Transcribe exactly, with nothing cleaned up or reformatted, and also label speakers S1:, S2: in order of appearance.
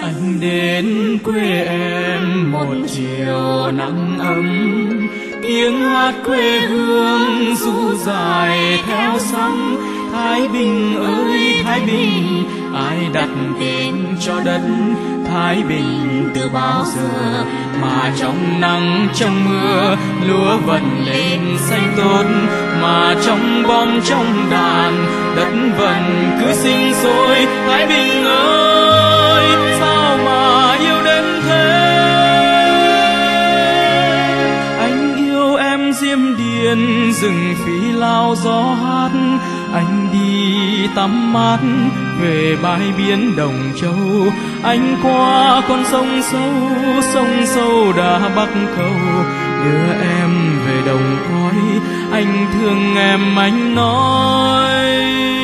S1: anh đến quê em một chiều nắng ấm, tiếng hát quê hương ru dài theo sóng. Thái Bình ơi Thái Bình, ai đặt tên cho đất Thái Bình từ bao giờ, mà trong nắng trong mưa lúa vẫn lên xanh tốt, mà trong bom trong đàn đất vẫn cứ sinh sôi. Thái Bình ơi sao mà yêu đến thế, anh yêu em diêm điền rừng phi lao gió hát. Anh đi tắm mát về bãi biển Đồng Châu, anh qua con sông sâu, sông sâu đã Bắc Khâu, đưa em về đồng cõi. Anh thương em anh nói.